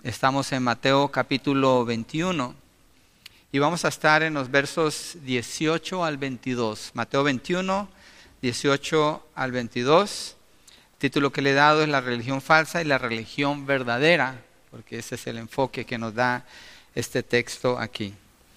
Estamos en Mateo capítulo 21 y vamos a estar en los versos 18 al 22. Mateo 21, 18 al 22. El título que le he dado es La religión falsa y la religión verdadera, porque ese es el enfoque que nos da este texto aquí.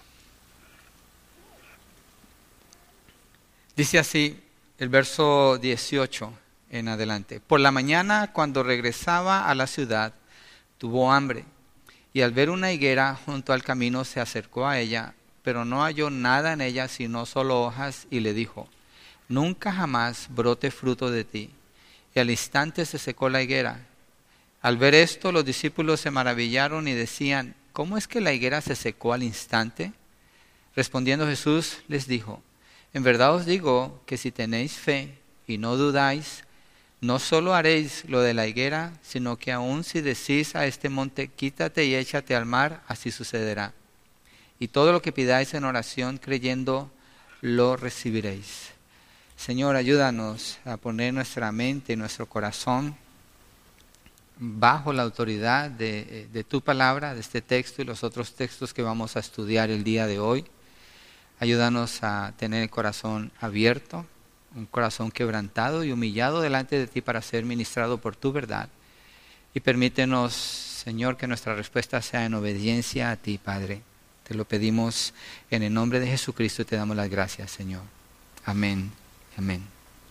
Dice así el verso 18 en adelante. Por la mañana, cuando regresaba a la ciudad, tuvo hambre, y al ver una higuera junto al camino se acercó a ella, pero no halló nada en ella sino solo hojas, y le dijo: nunca jamás brote fruto de ti. Y al instante se secó la higuera. Al ver esto, los discípulos se maravillaron y decían: ¿cómo es que la higuera se secó al instante? Respondiendo Jesús les dijo: en verdad os digo que si tenéis fe y no dudáis, no solo haréis lo de la higuera, sino que aun si decís a este monte: quítate y échate al mar, así sucederá. Y todo lo que pidáis en oración creyendo, lo recibiréis. Señor, ayúdanos a poner nuestra mente y nuestro corazón bajo la autoridad de tu palabra, de este texto y los otros textos que vamos a estudiar el día de hoy. Ayúdanos a tener el corazón abierto, un corazón quebrantado y humillado delante de ti para ser ministrado por tu verdad. Y permítenos, Señor, que nuestra respuesta sea en obediencia a ti, Padre. Te lo pedimos en el nombre de Jesucristo y te damos las gracias, Señor. Amén. Amén.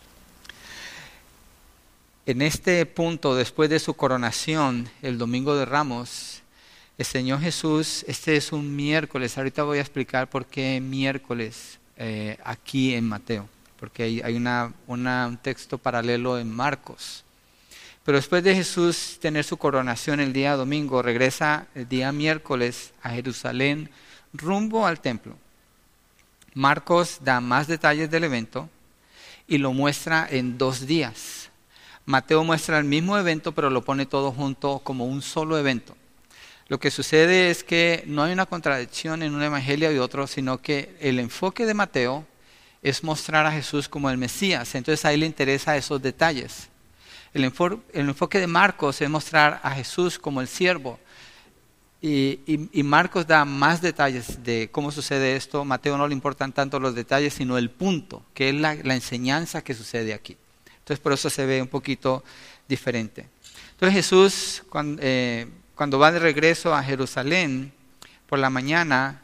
En este punto, después de su coronación, el Domingo de Ramos, el Señor Jesús, este es un miércoles. Ahorita voy a explicar por qué miércoles aquí en Mateo, porque hay un texto paralelo en Marcos. Pero después de Jesús tener su coronación el día domingo, regresa el día miércoles a Jerusalén rumbo al templo. Marcos da más detalles del evento y lo muestra en 2 días. Mateo muestra el mismo evento, pero lo pone todo junto como un solo evento. Lo que sucede es que no hay una contradicción en un evangelio y otro, sino que el enfoque de Mateo es mostrar a Jesús como el Mesías. Entonces a él le interesa esos detalles. El enfoque de Marcos es mostrar a Jesús como el siervo. Y Marcos da más detalles de cómo sucede esto. Mateo no le importan tanto los detalles, sino el punto, que es la enseñanza que sucede aquí. Entonces por eso se ve un poquito diferente. Entonces Jesús, cuando va de regreso a Jerusalén por la mañana,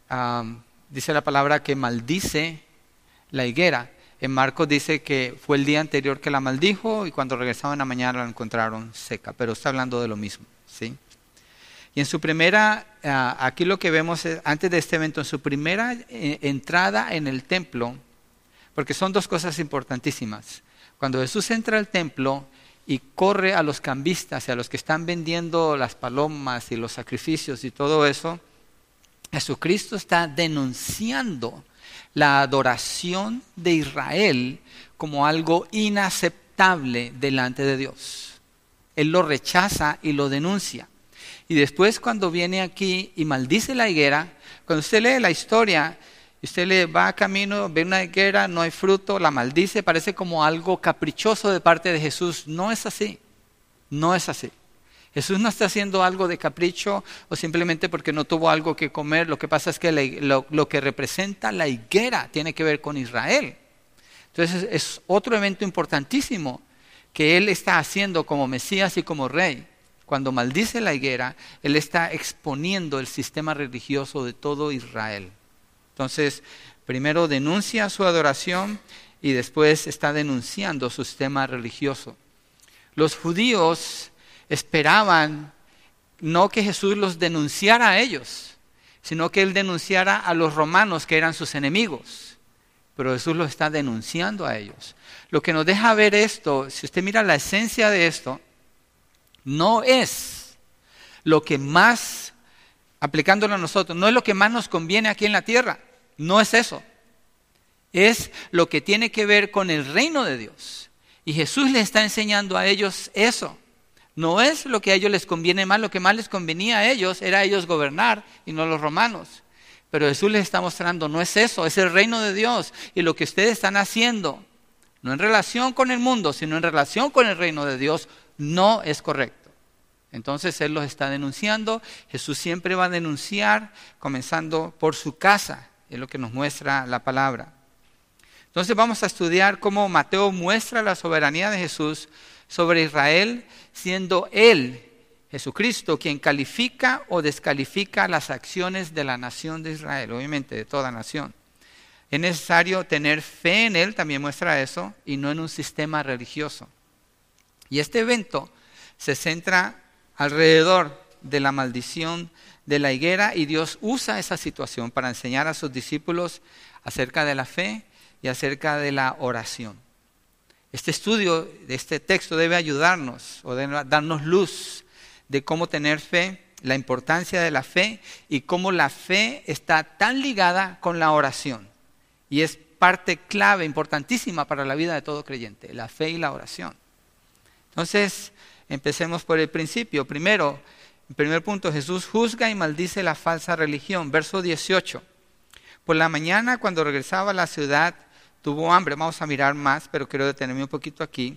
dice la palabra que maldice la higuera. En Marcos dice que fue el día anterior que la maldijo y cuando regresaban en la mañana la encontraron seca, pero está hablando de lo mismo, ¿sí? Y en su primera, aquí lo que vemos es, antes de este evento, en su primera entrada en el templo, porque son 2 cosas importantísimas. Cuando Jesús entra al templo y corre a los cambistas y a los que están vendiendo las palomas y los sacrificios y todo eso, Jesucristo está denunciando la adoración de Israel como algo inaceptable delante de Dios. Él lo rechaza y lo denuncia. Y después cuando viene aquí y maldice la higuera, cuando usted lee la historia, usted le va a camino, ve una higuera, no hay fruto, la maldice, parece como algo caprichoso de parte de Jesús. No es así, no es así. Jesús no está haciendo algo de capricho o simplemente porque no tuvo algo que comer. Lo que pasa es que lo que representa la higuera tiene que ver con Israel. Entonces es otro evento importantísimo que Él está haciendo como Mesías y como Rey. Cuando maldice la higuera, Él está exponiendo el sistema religioso de todo Israel. Entonces, primero denuncia su adoración y después está denunciando su sistema religioso. Los judíos esperaban no que Jesús los denunciara a ellos, sino que Él denunciara a los romanos que eran sus enemigos. Pero Jesús los está denunciando a ellos. Lo que nos deja ver esto, si usted mira la esencia de esto, no es lo que más, aplicándolo a nosotros, no es lo que más nos conviene aquí en la tierra. No es eso. Es lo que tiene que ver con el reino de Dios. Y Jesús les está enseñando a ellos eso. No es lo que a ellos les conviene más, lo que más les convenía a ellos era a ellos gobernar y no los romanos. Pero Jesús les está mostrando, no es eso, es el reino de Dios. Y lo que ustedes están haciendo, no en relación con el mundo, sino en relación con el reino de Dios, no es correcto. Entonces Él los está denunciando. Jesús siempre va a denunciar, comenzando por su casa. Es lo que nos muestra la palabra. Entonces vamos a estudiar cómo Mateo muestra la soberanía de Jesús sobre Israel, siendo Él, Jesucristo, quien califica o descalifica las acciones de la nación de Israel, obviamente de toda nación. Es necesario tener fe en Él, también muestra eso, y no en un sistema religioso. Y este evento se centra alrededor de la maldición de la higuera, y Dios usa esa situación para enseñar a sus discípulos acerca de la fe y acerca de la oración. Este estudio de este texto debe ayudarnos o debe darnos luz de cómo tener fe, la importancia de la fe y cómo la fe está tan ligada con la oración. Y es parte clave, importantísima para la vida de todo creyente, la fe y la oración. Entonces, empecemos por el principio. Primero, el primer punto, Jesús juzga y maldice la falsa religión. Verso 18. Por la mañana, cuando regresaba a la ciudad, tuvo hambre. Vamos a mirar más, pero quiero detenerme un poquito aquí.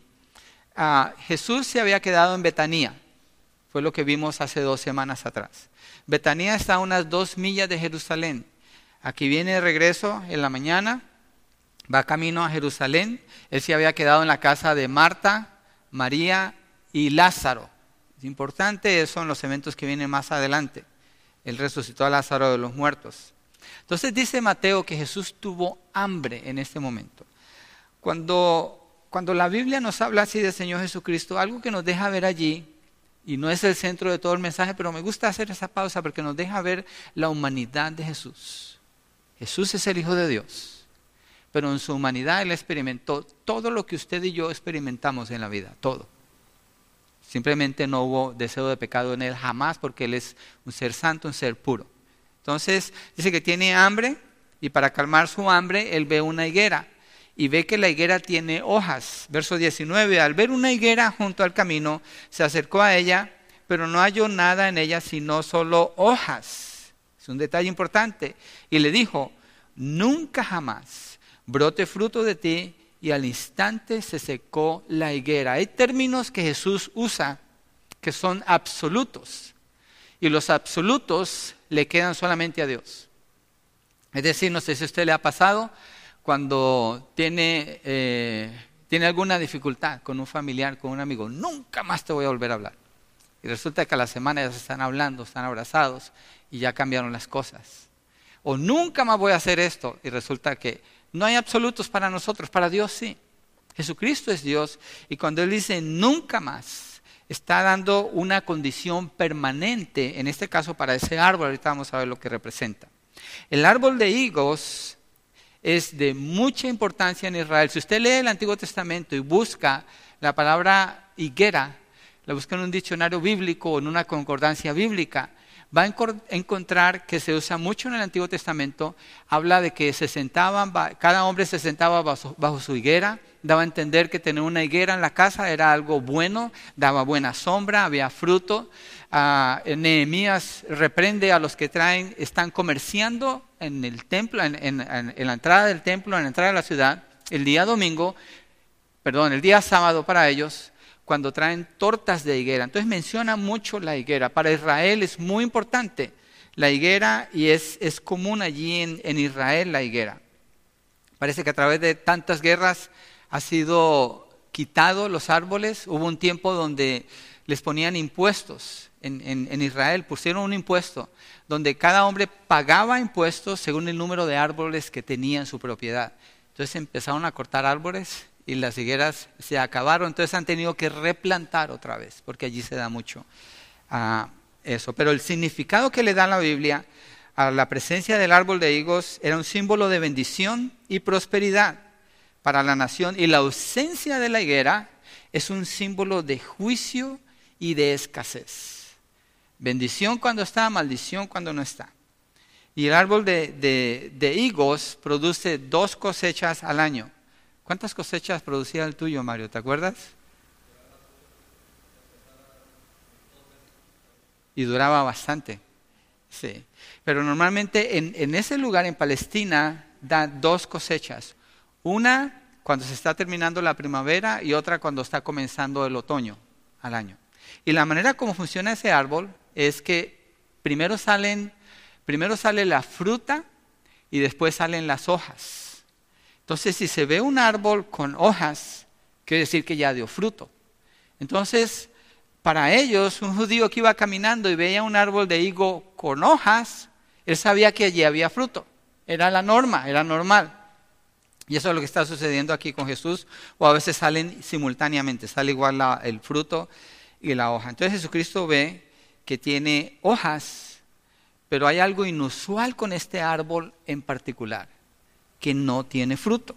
Jesús se había quedado en Betanía. Fue lo que vimos hace 2 semanas atrás. Betanía está a unas 2 millas de Jerusalén. Aquí viene de regreso en la mañana, va camino a Jerusalén. Él se había quedado en la casa de Marta, María y Lázaro. Es importante, son los eventos que vienen más adelante. Él resucitó a Lázaro de los muertos. Entonces dice Mateo que Jesús tuvo hambre en este momento. Cuando la Biblia nos habla así del Señor Jesucristo, algo que nos deja ver allí, y no es el centro de todo el mensaje, pero me gusta hacer esa pausa porque nos deja ver la humanidad de Jesús. Jesús es el Hijo de Dios, pero en su humanidad Él experimentó todo lo que usted y yo experimentamos en la vida, todo. Simplemente no hubo deseo de pecado en Él jamás, porque Él es un ser santo, un ser puro. Entonces dice que tiene hambre, y para calmar su hambre Él ve una higuera y ve que la higuera tiene hojas. Verso 19, al ver una higuera junto al camino, se acercó a ella, pero no halló nada en ella sino solo hojas. Es un detalle importante. Y le dijo, nunca jamás brote fruto de ti, y al instante se secó la higuera. Hay términos que Jesús usa que son absolutos, y los absolutos le quedan solamente a Dios. Es decir, no sé si a usted le ha pasado cuando tiene alguna dificultad con un familiar, con un amigo, nunca más te voy a volver a hablar. Y resulta que a la semana ya se están hablando, están abrazados y ya cambiaron las cosas. O nunca más voy a hacer esto, y resulta que no hay absolutos para nosotros, para Dios sí. Jesucristo es Dios, y cuando Él dice nunca más, está dando una condición permanente, en este caso para ese árbol. Ahorita vamos a ver lo que representa. El árbol de higos es de mucha importancia en Israel. Si usted lee el Antiguo Testamento y busca la palabra higuera, la busca en un diccionario bíblico o en una concordancia bíblica, va a encontrar que se usa mucho en el Antiguo Testamento. Habla de que cada hombre se sentaba bajo su higuera. Daba a entender que tener una higuera en la casa era algo bueno, daba buena sombra, había fruto. Nehemías reprende a los que están comerciando en el templo, en la entrada del templo, en la entrada de la ciudad, el día sábado para ellos, cuando traen tortas de higuera. Entonces menciona mucho la higuera. Para Israel es muy importante la higuera, y es común allí en Israel la higuera. Parece que a través de tantas guerras ha sido quitado los árboles. Hubo un tiempo donde les ponían impuestos. En Israel pusieron un impuesto donde cada hombre pagaba impuestos según el número de árboles que tenía en su propiedad. Entonces empezaron a cortar árboles y las higueras se acabaron. Entonces han tenido que replantar otra vez, porque allí se da mucho eso. Pero el significado que le da la Biblia a la presencia del árbol de higos era un símbolo de bendición y prosperidad para la nación, y la ausencia de la higuera es un símbolo de juicio y de escasez. Bendición cuando está, maldición cuando no está. Y el árbol de higos produce 2 cosechas al año. ¿Cuántas cosechas producía el tuyo, Mario? ¿Te acuerdas? Y duraba bastante. Sí. Pero normalmente en ese lugar, en Palestina, da 2 cosechas. Una cuando se está terminando la primavera y otra cuando está comenzando el otoño al año. Y la manera como funciona ese árbol es que primero sale la fruta y después salen las hojas. Entonces, si se ve un árbol con hojas, quiere decir que ya dio fruto. Entonces, para ellos, un judío que iba caminando y veía un árbol de higo con hojas, él sabía que allí había fruto. Era la norma, era normal. Y eso es lo que está sucediendo aquí con Jesús, o a veces salen simultáneamente, sale igual el fruto y la hoja. Entonces Jesucristo ve que tiene hojas, pero hay algo inusual con este árbol en particular, que no tiene fruto.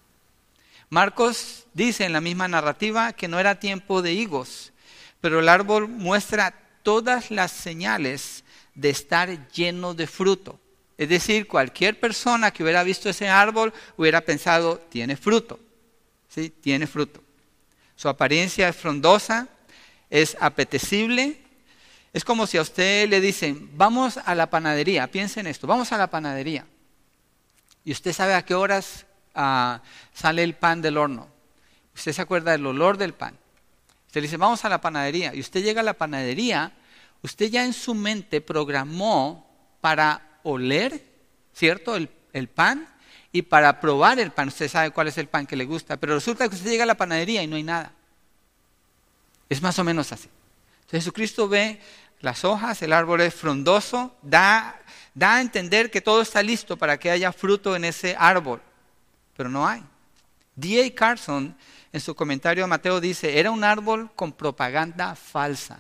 Marcos dice en la misma narrativa que no era tiempo de higos, pero el árbol muestra todas las señales de estar lleno de fruto. Es decir, cualquier persona que hubiera visto ese árbol hubiera pensado, tiene fruto. ¿Sí? Tiene fruto. Su apariencia es frondosa, es apetecible. Es como si a usted le dicen, vamos a la panadería, piensen en esto, vamos a la panadería. Y usted sabe a qué horas sale el pan del horno. Usted se acuerda del olor del pan. Usted le dice, vamos a la panadería. Y usted llega a la panadería, usted ya en su mente programó para oler, ¿cierto? El pan y para probar el pan. Usted sabe cuál es el pan que le gusta, pero resulta que usted llega a la panadería y no hay nada. Es más o menos así. Entonces Jesucristo ve las hojas, el árbol es frondoso, da a entender que todo está listo para que haya fruto en ese árbol, pero no hay. D.A. Carson, en su comentario a Mateo, dice, era un árbol con propaganda falsa.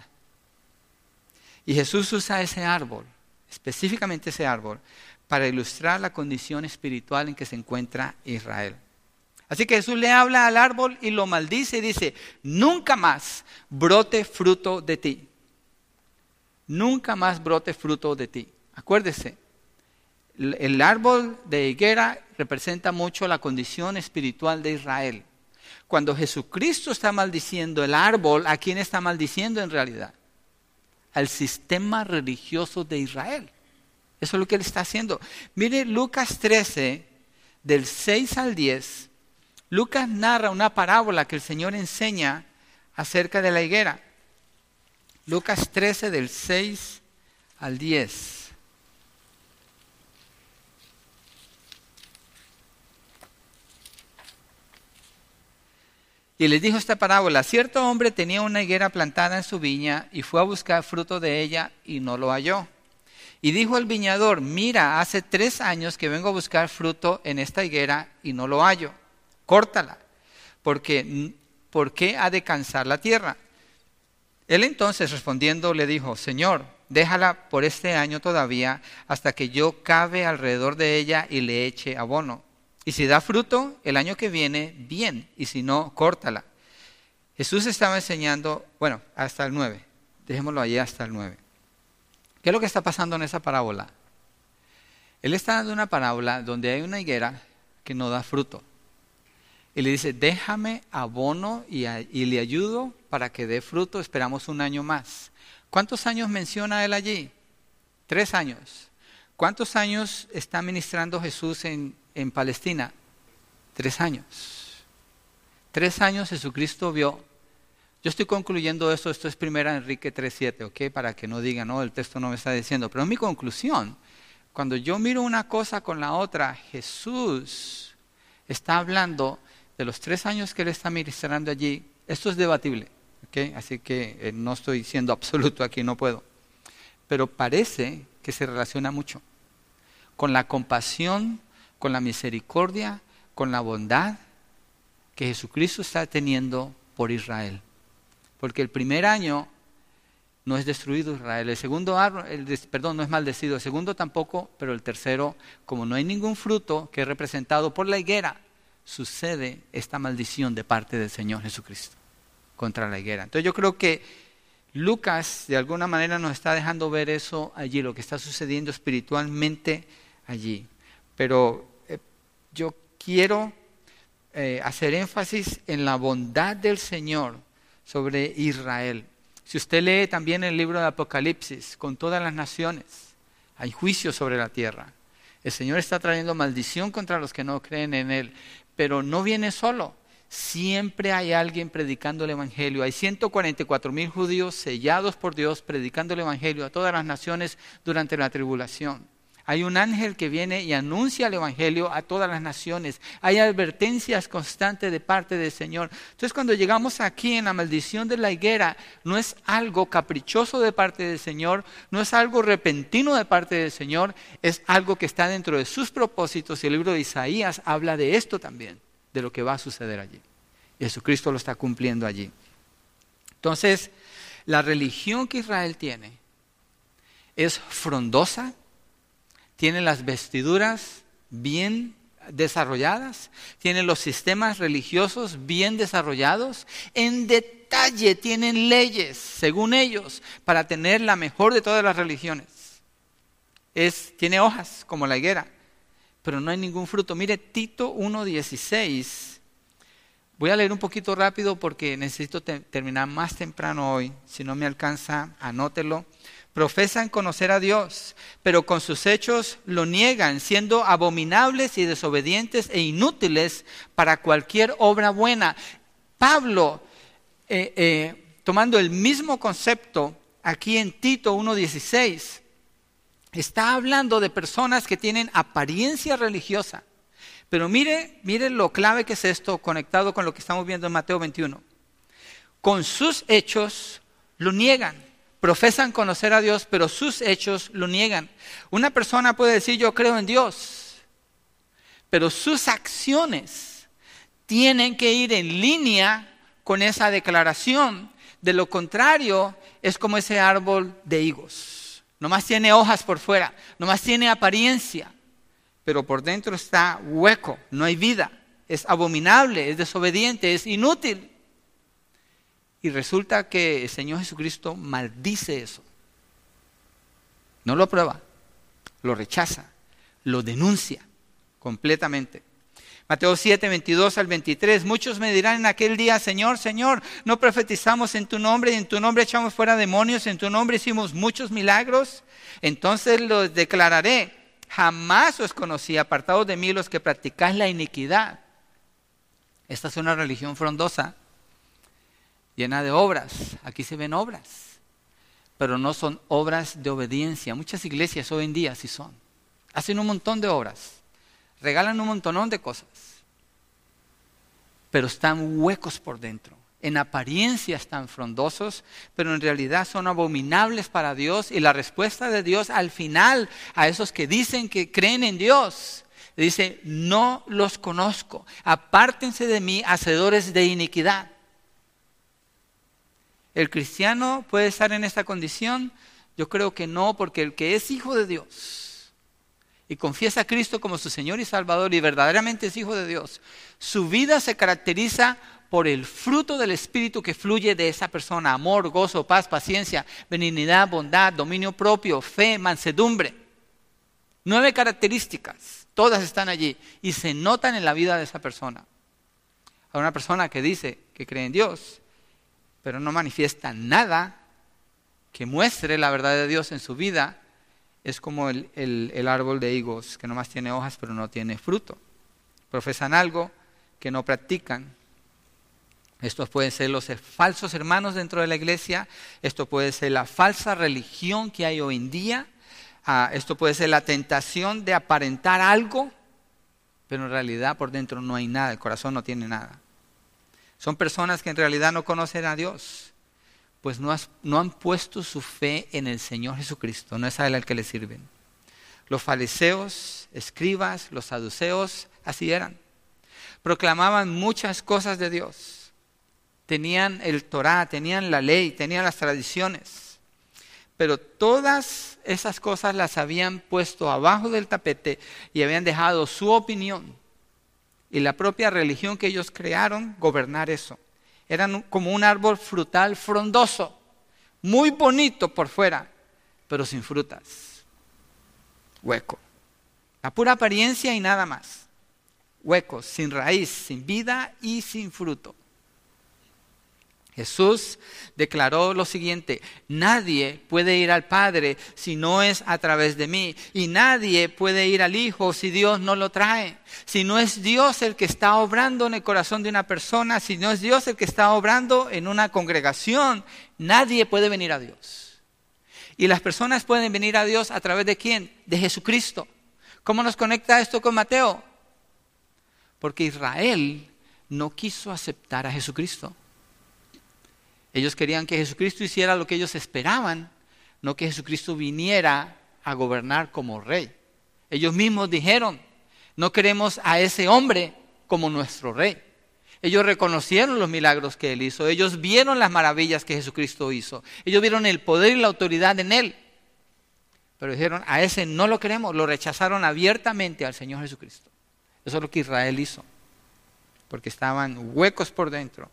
Y Jesús usa ese árbol, específicamente ese árbol, para ilustrar la condición espiritual en que se encuentra Israel. Así que Jesús le habla al árbol y lo maldice y dice, nunca más brote fruto de ti. Nunca más brote fruto de ti. Acuérdese, el árbol de higuera representa mucho la condición espiritual de Israel. Cuando Jesucristo está maldiciendo el árbol, ¿a quién está maldiciendo en realidad? Al sistema religioso de Israel. Eso es lo que él está haciendo. Mire Lucas 13, del 6 al 10. Lucas narra una parábola que el Señor enseña acerca de la higuera. Lucas 13, del 6 al 10. Y les dijo esta parábola, cierto hombre tenía una higuera plantada en su viña y fue a buscar fruto de ella y no lo halló. Y dijo el viñador, mira, hace 3 años que vengo a buscar fruto en esta higuera y no lo hallo. Córtala, porque ¿por qué ha de cansar la tierra? Él entonces respondiendo le dijo, Señor, déjala por este año todavía hasta que yo cave alrededor de ella y le eche abono. Y si da fruto, el año que viene, bien, y si no, córtala. Jesús estaba enseñando, bueno, hasta el 9, dejémoslo allí hasta el 9. ¿Qué es lo que está pasando en esa parábola? Él está dando una parábola donde hay una higuera que no da fruto. Y le dice, déjame abono y le ayudo para que dé fruto, esperamos 1 año más. ¿Cuántos años menciona él allí? 3 años. ¿Cuántos años está ministrando Jesús en Palestina? 3 años. 3 años Jesucristo vio. Yo estoy concluyendo esto es 1 Enrique 3:7, ¿ok? Para que no digan, no, el texto no me está diciendo. Pero en mi conclusión, cuando yo miro una cosa con la otra, Jesús está hablando de los 3 años que él está ministrando allí. Esto es debatible, ¿ok? Así que no estoy siendo absoluto aquí, no puedo. Pero parece que se relaciona mucho con la compasión, con la misericordia, con la bondad que Jesucristo está teniendo por Israel. Porque el primer año no es destruido Israel, el segundo no es maldecido, el segundo tampoco, pero el tercero, como no hay ningún fruto que es representado por la higuera, sucede esta maldición de parte del Señor Jesucristo contra la higuera. Entonces yo creo que Lucas de alguna manera nos está dejando ver eso allí, lo que está sucediendo espiritualmente allí. Pero yo quiero hacer énfasis en la bondad del Señor sobre Israel. Si usted lee también el libro de Apocalipsis, con todas las naciones, hay juicio sobre la tierra. El Señor está trayendo maldición contra los que no creen en Él, pero no viene solo, siempre hay alguien predicando el Evangelio. Hay 144,000 judíos sellados por Dios predicando el Evangelio a todas las naciones durante la tribulación. Hay un ángel que viene y anuncia el Evangelio a todas las naciones. Hay advertencias constantes de parte del Señor. Entonces, cuando llegamos aquí en la maldición de la higuera, no es algo caprichoso de parte del Señor, no es algo repentino de parte del Señor, es algo que está dentro de sus propósitos. Y el libro de Isaías habla de esto también, de lo que va a suceder allí. Jesucristo lo está cumpliendo allí. Entonces, la religión que Israel tiene es frondosa, tiene las vestiduras bien desarrolladas, tiene los sistemas religiosos bien desarrollados, en detalle tienen leyes, según ellos, para tener la mejor de todas las religiones. Tiene hojas como la higuera, pero no hay ningún fruto. Mire, Tito 1:16. Voy a leer un poquito rápido porque necesito terminar más temprano hoy. Si no me alcanza, anótelo. Profesan conocer a Dios, pero con sus hechos lo niegan, siendo abominables y desobedientes e inútiles para cualquier obra buena. Pablo, tomando el mismo concepto aquí en Tito 1:16, está hablando de personas que tienen apariencia religiosa. Pero mire lo clave que es esto, conectado con lo que estamos viendo en Mateo 21. Con sus hechos lo niegan. Profesan conocer a Dios, pero sus hechos lo niegan. Una persona puede decir, yo creo en Dios, pero sus acciones tienen que ir en línea con esa declaración. De lo contrario, es como ese árbol de higos. Nomás tiene hojas por fuera, nomás tiene apariencia, pero por dentro está hueco, no hay vida. Es abominable, es desobediente, es inútil. Y resulta que el Señor Jesucristo maldice eso. No lo aprueba, lo rechaza, lo denuncia completamente. Mateo 7:22-23. Muchos me dirán en aquel día, Señor, Señor, ¿no profetizamos en tu nombre y en tu nombre echamos fuera demonios, en tu nombre hicimos muchos milagros? Entonces los declararé, jamás os conocí, apartados de mí los que practicáis la iniquidad. Esta es una religión frondosa, llena de obras. Aquí se ven obras, pero no son obras de obediencia. Muchas iglesias hoy en día sí son. Hacen un montón de obras, regalan un montonón de cosas, pero están huecos por dentro. En apariencia están frondosos, pero en realidad son abominables para Dios. Y la respuesta de Dios al final a esos que dicen que creen en Dios, dice, no los conozco, apártense de mí, hacedores de iniquidad. ¿El cristiano puede estar en esta condición? Yo creo que no, porque el que es hijo de Dios y confiesa a Cristo como su Señor y Salvador y verdaderamente es hijo de Dios, su vida se caracteriza por el fruto del Espíritu que fluye de esa persona: amor, gozo, paz, paciencia, benignidad, bondad, dominio propio, fe, mansedumbre. 9 características, todas están allí y se notan en la vida de esa persona. A una persona que dice que cree en Dios, pero no manifiesta nada que muestre la verdad de Dios en su vida, es como el árbol de higos, que nomás tiene hojas pero no tiene fruto. Profesan algo que no practican. Estos pueden ser los falsos hermanos dentro de la iglesia, esto puede ser la falsa religión que hay hoy en día, esto puede ser la tentación de aparentar algo, pero en realidad por dentro no hay nada, el corazón no tiene nada. Son personas que en realidad no conocen a Dios, pues no han puesto su fe en el Señor Jesucristo, no es a Él al que le sirven. Los fariseos, escribas, los saduceos, así eran. Proclamaban muchas cosas de Dios. Tenían el Torá, tenían la ley, tenían las tradiciones. Pero todas esas cosas las habían puesto abajo del tapete y habían dejado su opinión y la propia religión que ellos crearon gobernar eso. Eran como un árbol frutal frondoso, muy bonito por fuera, pero sin frutas. Hueco. La pura apariencia y nada más. Huecos, sin raíz, sin vida y sin fruto. Jesús declaró lo siguiente: nadie puede ir al Padre si no es a través de mí, y nadie puede ir al Hijo si Dios no lo trae. Si no es Dios el que está obrando en el corazón de una persona, si no es Dios el que está obrando en una congregación, nadie puede venir a Dios. Y las personas pueden venir a Dios a través de ¿quién? De Jesucristo. ¿Cómo nos conecta esto con Mateo? Porque Israel no quiso aceptar a Jesucristo. Ellos querían que Jesucristo hiciera lo que ellos esperaban, no que Jesucristo viniera a gobernar como rey. Ellos mismos dijeron: no queremos a ese hombre como nuestro rey. Ellos reconocieron los milagros que Él hizo. Ellos vieron las maravillas que Jesucristo hizo. Ellos vieron el poder y la autoridad en Él. Pero dijeron: a ese no lo queremos. Lo rechazaron abiertamente al Señor Jesucristo. Eso es lo que Israel hizo. Porque estaban huecos por dentro.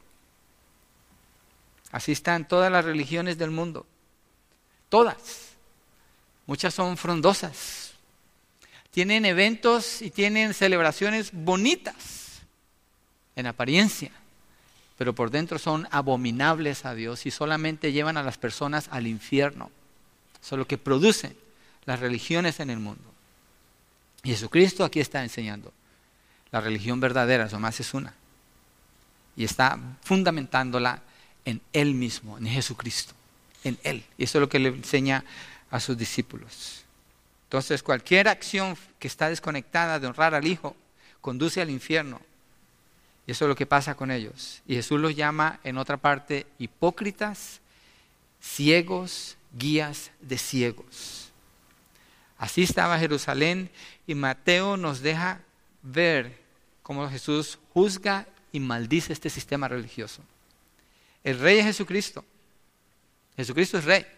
Así están todas las religiones del mundo. Todas. Muchas son frondosas. Tienen eventos y tienen celebraciones bonitas en apariencia, pero por dentro son abominables a Dios y solamente llevan a las personas al infierno. Eso es lo que producen las religiones en el mundo. Y Jesucristo aquí está enseñando. La religión verdadera, nomás es una. Y está fundamentándola en Él mismo, en Jesucristo, en Él. Y eso es lo que le enseña a sus discípulos. Entonces, cualquier acción que está desconectada de honrar al Hijo conduce al infierno. Y eso es lo que pasa con ellos. Y Jesús los llama en otra parte hipócritas, ciegos, guías de ciegos. Así estaba Jerusalén, y Mateo nos deja ver cómo Jesús juzga y maldice este sistema religioso. El rey es Jesucristo. Jesucristo es rey.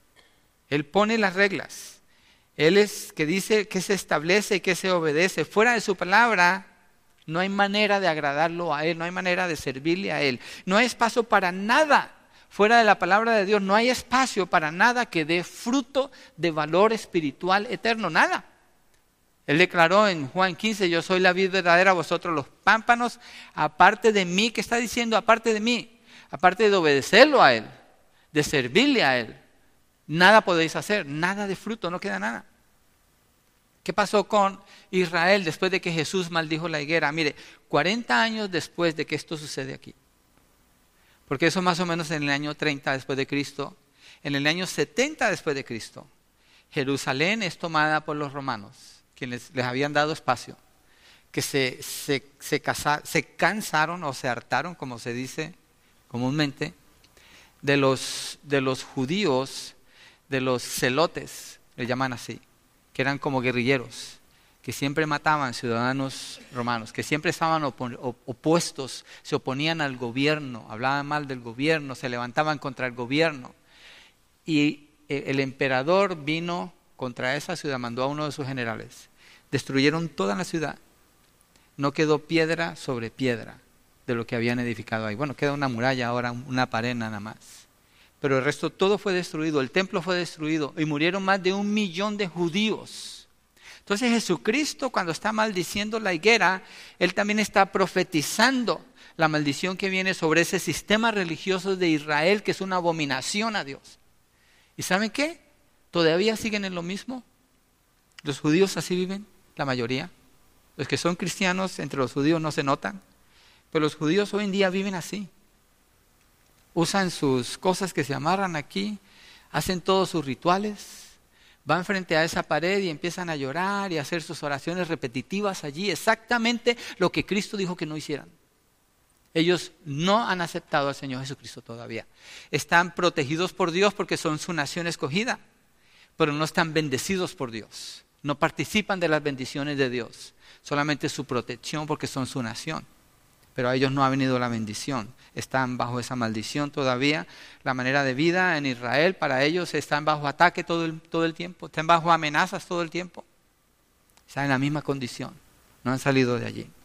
Él pone las reglas. Él es que dice que se establece y que se obedece. Fuera de su palabra no hay manera de agradarlo a Él, no hay manera de servirle a Él. No hay espacio para nada. Fuera de la palabra de Dios no hay espacio para nada que dé fruto de valor espiritual eterno, nada. Él declaró en Juan 15: yo soy la vid verdadera, vosotros los pámpanos. Aparte de mí, ¿qué está diciendo? Aparte de mí. Aparte de obedecerlo a Él, de servirle a Él, nada podéis hacer, nada de fruto, no queda nada. ¿Qué pasó con Israel después de que Jesús maldijo la higuera? Mire, 40 años después de que esto sucede aquí, porque eso más o menos en el año 30 después de Cristo, en el año 70 después de Cristo, Jerusalén es tomada por los romanos, quienes les habían dado espacio, que se cansaron o se hartaron, como se dice comúnmente, de los judíos, de los celotes, le llaman así, que eran como guerrilleros, que siempre mataban ciudadanos romanos, que siempre estaban opuestos, se oponían al gobierno, hablaban mal del gobierno, se levantaban contra el gobierno. Y el emperador vino contra esa ciudad, mandó a uno de sus generales. Destruyeron toda la ciudad. No quedó piedra sobre piedra de lo que habían edificado ahí. Bueno, queda una muralla ahora, una pared nada más. Pero el resto todo fue destruido, el templo fue destruido y murieron más de 1 millón de judíos. Entonces Jesucristo, cuando está maldiciendo la higuera, Él también está profetizando la maldición que viene sobre ese sistema religioso de Israel, que es una abominación a Dios. ¿Y saben qué? ¿Todavía siguen en lo mismo? ¿Los judíos así viven? La mayoría. Los que son cristianos entre los judíos no se notan. Pero los judíos hoy en día viven así. Usan sus cosas que se amarran aquí, hacen todos sus rituales, van frente a esa pared y empiezan a llorar y a hacer sus oraciones repetitivas allí, exactamente lo que Cristo dijo que no hicieran. Ellos no han aceptado al Señor Jesucristo todavía. Están protegidos por Dios porque son su nación escogida, pero no están bendecidos por Dios. No participan de las bendiciones de Dios, solamente su protección porque son su nación. Pero a ellos no ha venido la bendición, están bajo esa maldición todavía. La manera de vida en Israel para ellos están bajo ataque todo el tiempo, están bajo amenazas todo el tiempo. Están en la misma condición, no han salido de allí.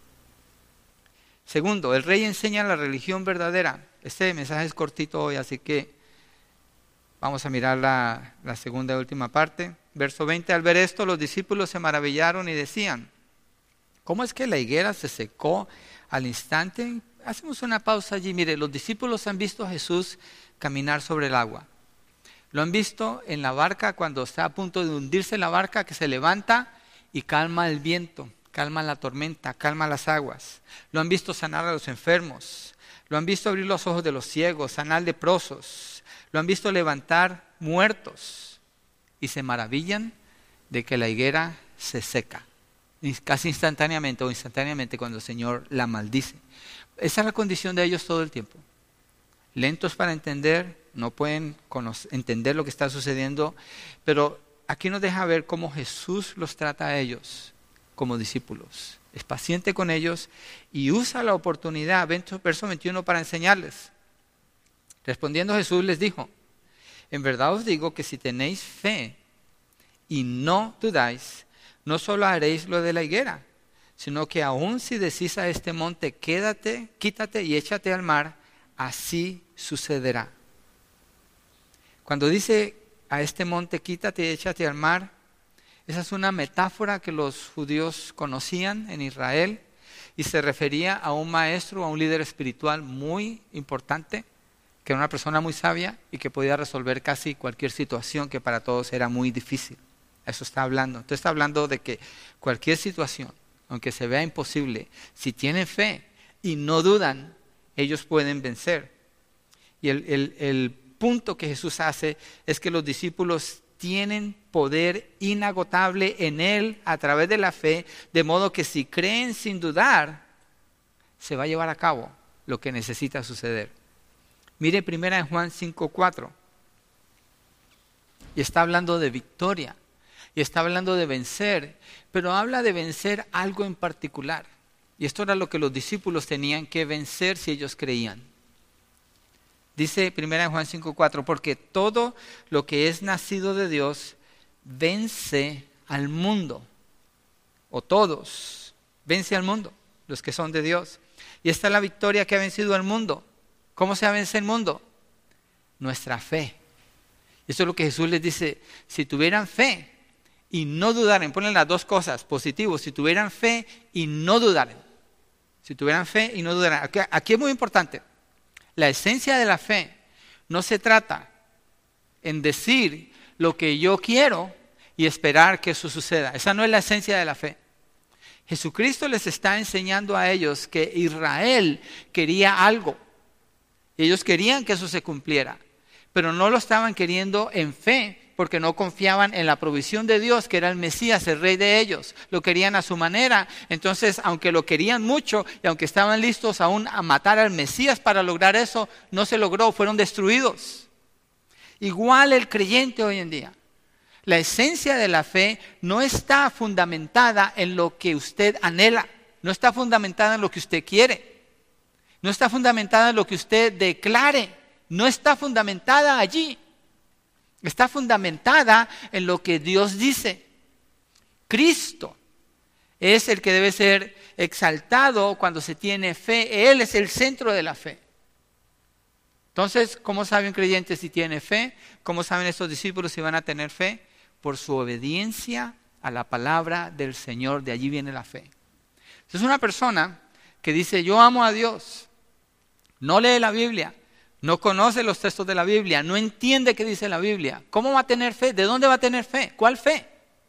Segundo, el rey enseña la religión verdadera. Este mensaje es cortito hoy, así que vamos a mirar la segunda y última parte. Verso 20, al ver esto los discípulos se maravillaron y decían: ¿cómo es que la higuera se secó al instante? hacemos una pausa allí. Mire, los discípulos han visto a Jesús caminar sobre el agua. Lo han visto en la barca cuando está a punto de hundirse la barca, que se levanta y calma el viento, calma la tormenta, calma las aguas. Lo han visto sanar a los enfermos. Lo han visto abrir los ojos de los ciegos, sanar leprosos. Lo han visto levantar muertos. Y se maravillan de que la higuera se seca. Casi instantáneamente o instantáneamente cuando el Señor la maldice. Esa es la condición de ellos todo el tiempo. Lentos para entender, no pueden entender lo que está sucediendo, pero aquí nos deja ver cómo Jesús los trata a ellos como discípulos. Es paciente con ellos y usa la oportunidad, verso 21, para enseñarles. Respondiendo Jesús les dijo: en verdad os digo que si tenéis fe y no dudáis, no solo haréis lo de la higuera, sino que aun si decís a este monte, quítate y échate al mar, así sucederá. Cuando dice a este monte, quítate y échate al mar, esa es una metáfora que los judíos conocían en Israel y se refería a un maestro, a un líder espiritual muy importante, que era una persona muy sabia y que podía resolver casi cualquier situación que para todos era muy difícil. Eso está hablando. Entonces está hablando de que cualquier situación, aunque se vea imposible, si tienen fe y no dudan, ellos pueden vencer. Y el punto que Jesús hace es que los discípulos tienen poder inagotable en Él a través de la fe, de modo que si creen sin dudar, se va a llevar a cabo lo que necesita suceder. Mire 1 Juan 5:4. Y está hablando de victoria. Y está hablando de vencer, pero habla de vencer algo en particular. Y esto era lo que los discípulos tenían que vencer si ellos creían. Dice 1 Juan 5:4, porque todo lo que es nacido de Dios vence al mundo. O todos, vence al mundo, los que son de Dios. Y esta es la victoria que ha vencido al mundo. ¿Cómo se vence el mundo? Nuestra fe. Eso es lo que Jesús les dice, si tuvieran fe y no dudaren, ponen las dos cosas, positivos, si tuvieran fe y no dudaren. Si tuvieran fe y no dudaran. Aquí es muy importante. La esencia de la fe no se trata en decir lo que yo quiero y esperar que eso suceda. Esa no es la esencia de la fe. Jesucristo les está enseñando a ellos que Israel quería algo. Ellos querían que eso se cumpliera, pero no lo estaban queriendo en fe, porque no confiaban en la provisión de Dios, que era el Mesías, el Rey de ellos. Lo querían a su manera. Entonces, aunque lo querían mucho y aunque estaban listos aún a matar al Mesías para lograr eso, no se logró, fueron destruidos. Igual el creyente hoy en día. La esencia de la fe no está fundamentada en lo que usted anhela, no está fundamentada en lo que usted quiere, no está fundamentada en lo que usted declare, no está fundamentada allí. Está fundamentada en lo que Dios dice. Cristo es el que debe ser exaltado cuando se tiene fe. Él es el centro de la fe. Entonces, ¿cómo sabe un creyente si tiene fe? ¿Cómo saben estos discípulos si van a tener fe? Por su obediencia a la palabra del Señor. De allí viene la fe. Entonces, una persona que dice, yo amo a Dios, no lee la Biblia, no conoce los textos de la Biblia, no entiende qué dice la Biblia. ¿Cómo va a tener fe? ¿De dónde va a tener fe? ¿Cuál fe?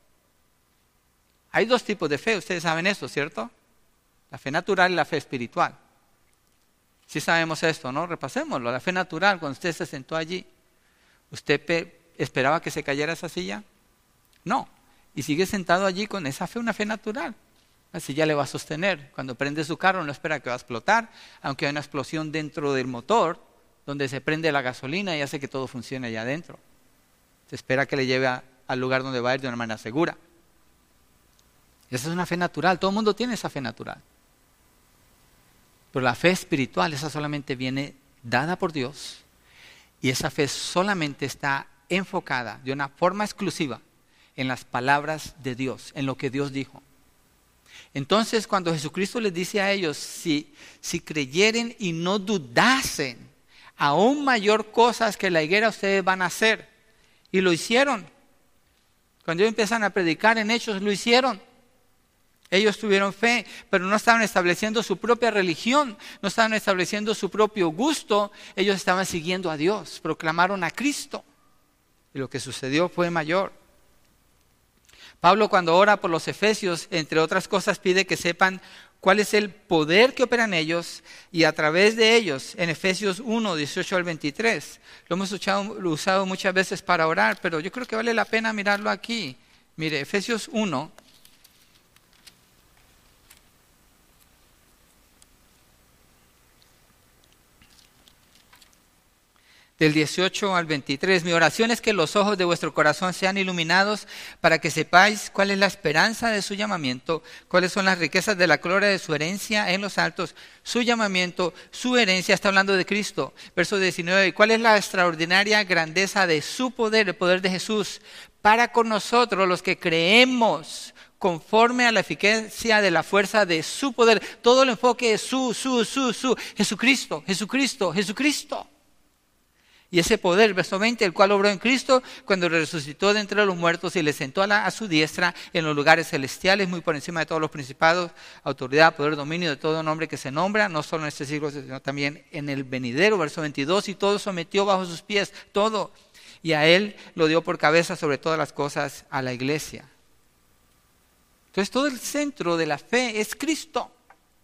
Hay dos tipos de fe, ustedes saben eso, ¿cierto? La fe natural y la fe espiritual. Sí sabemos esto, ¿no? Repasémoslo. La fe natural, cuando usted se sentó allí, ¿usted esperaba que se cayera esa silla? No. Y sigue sentado allí con esa fe, una fe natural. La silla le va a sostener. Cuando prende su carro no espera que va a explotar, aunque hay una explosión dentro del motor, donde se prende la gasolina y hace que todo funcione allá adentro. Se espera que le lleve al lugar donde va a ir de una manera segura. Esa es una fe natural, todo el mundo tiene esa fe natural. Pero la fe espiritual, esa solamente viene dada por Dios y esa fe solamente está enfocada de una forma exclusiva en las palabras de Dios, en lo que Dios dijo. Entonces, cuando Jesucristo les dice a ellos, si creyeren y no dudasen, aún mayor cosas que la higuera ustedes van a hacer. Y lo hicieron. Cuando ellos empiezan a predicar en Hechos, lo hicieron. Ellos tuvieron fe, pero no estaban estableciendo su propia religión, no estaban estableciendo su propio gusto. Ellos estaban siguiendo a Dios, proclamaron a Cristo. Y lo que sucedió fue mayor. Pablo, cuando ora por los efesios, entre otras cosas, pide que sepan cuál es el poder que opera en ellos y a través de ellos, en Efesios 1, 18 al 23. Lo hemos usado muchas veces para orar, pero yo creo que vale la pena mirarlo aquí. Mire, Efesios 1. Del 18 al 23, mi oración es que los ojos de vuestro corazón sean iluminados para que sepáis cuál es la esperanza de su llamamiento, cuáles son las riquezas de la gloria de su herencia en los altos, su llamamiento, su herencia, está hablando de Cristo. Verso 19, y cuál es la extraordinaria grandeza de su poder, el poder de Jesús, para con nosotros los que creemos, conforme a la eficacia de la fuerza de su poder. Todo el enfoque es Jesucristo, Jesucristo, Jesucristo. Y ese poder, verso 20, el cual obró en Cristo cuando resucitó de entre los muertos y le sentó a su diestra en los lugares celestiales, muy por encima de todos los principados, autoridad, poder, dominio de todo nombre que se nombra, no solo en este siglo, sino también en el venidero, verso 22, y todo sometió bajo sus pies, todo. Y a él lo dio por cabeza sobre todas las cosas a la iglesia. Entonces todo el centro de la fe es Cristo.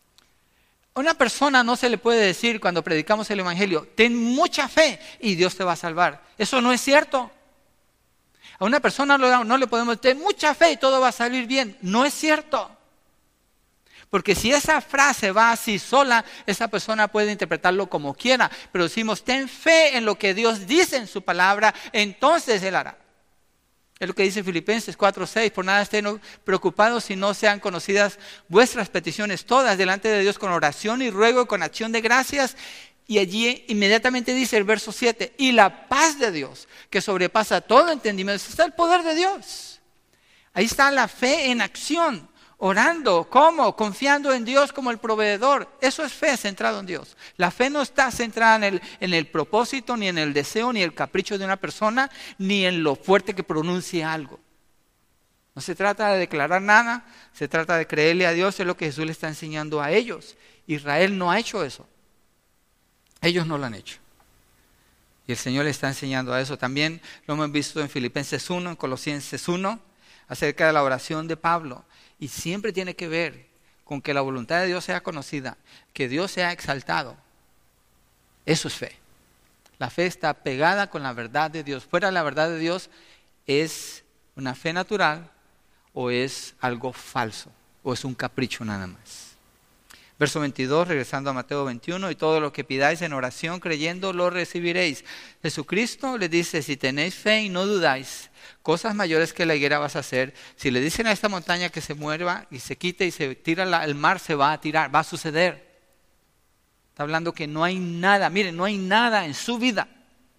A una persona no se le puede decir cuando predicamos el evangelio, ten mucha fe y Dios te va a salvar. Eso no es cierto. A una persona no le podemos decir, ten mucha fe y todo va a salir bien. No es cierto. Porque si esa frase va así sola, esa persona puede interpretarlo como quiera. Pero decimos, ten fe en lo que Dios dice en su palabra, entonces Él hará. Es lo que dice Filipenses 4:6, por nada estén preocupados si no sean conocidas vuestras peticiones todas delante de Dios con oración y ruego y con acción de gracias. Y allí inmediatamente dice el verso 7, y la paz de Dios, que sobrepasa todo entendimiento, está el poder de Dios. Ahí está la fe en acción, orando, ¿cómo? Confiando en Dios como el proveedor. Eso es fe centrado en Dios. La fe no está centrada en el propósito, ni en el deseo, ni el capricho de una persona, ni en lo fuerte que pronuncie algo. No se trata de declarar nada, se trata de creerle a Dios, es lo que Jesús le está enseñando a ellos. Israel no ha hecho eso. Ellos no lo han hecho. Y el Señor le está enseñando a eso. También lo hemos visto en Filipenses 1, en Colosenses 1, acerca de la oración de Pablo. Y siempre tiene que ver con que la voluntad de Dios sea conocida, que Dios sea exaltado. Eso es fe. La fe está pegada con la verdad de Dios. Fuera de la verdad de Dios es una fe natural o es algo falso o es un capricho nada más. Verso 22, regresando a Mateo 21, y todo lo que pidáis en oración creyendo lo recibiréis. Jesucristo les dice, si tenéis fe y no dudáis, cosas mayores que la higuera vas a hacer. Si le dicen a esta montaña que se mueva y se quite y se tira al mar, se va a tirar, va a suceder. Está hablando que no hay nada, miren, no hay nada en su vida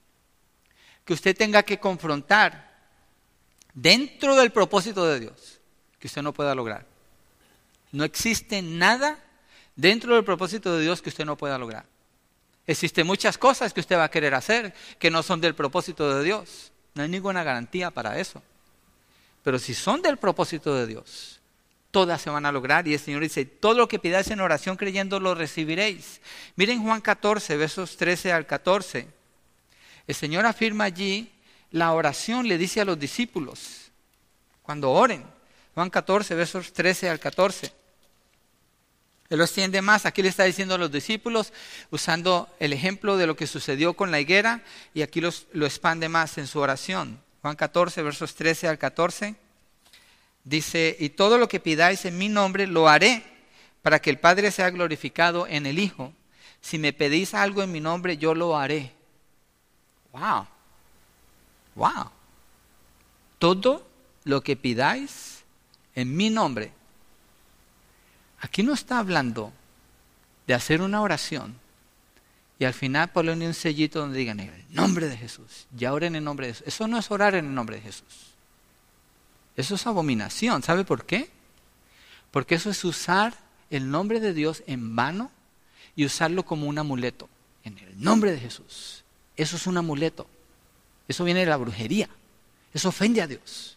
que usted tenga que confrontar dentro del propósito de Dios que usted no pueda lograr. No existe nada dentro del propósito de Dios que usted no pueda lograr. Existen muchas cosas que usted va a querer hacer que no son del propósito de Dios. No hay ninguna garantía para eso. Pero si son del propósito de Dios, todas se van a lograr. Y el Señor dice, todo lo que pidáis en oración creyendo lo recibiréis. Miren Juan 14, versos 13 al 14. El Señor afirma allí la oración, le dice a los discípulos, cuando oren. Juan 14, versos 13 al 14. Él lo extiende más, aquí le está diciendo a los discípulos, usando el ejemplo de lo que sucedió con la higuera, y aquí lo expande más en su oración. Juan 14, versos 13 al 14, dice, y todo lo que pidáis en mi nombre lo haré, para que el Padre sea glorificado en el Hijo. Si me pedís algo en mi nombre, yo lo haré. ¡Wow! ¡Wow! Todo lo que pidáis en mi nombre. Aquí no está hablando de hacer una oración y al final ponerle un sellito donde digan, en el nombre de Jesús, ya oren en el nombre de Jesús. Eso no es orar en el nombre de Jesús. Eso es abominación. ¿Sabe por qué? Porque eso es usar el nombre de Dios en vano y usarlo como un amuleto. En el nombre de Jesús. Eso es un amuleto. Eso viene de la brujería. Eso ofende a Dios.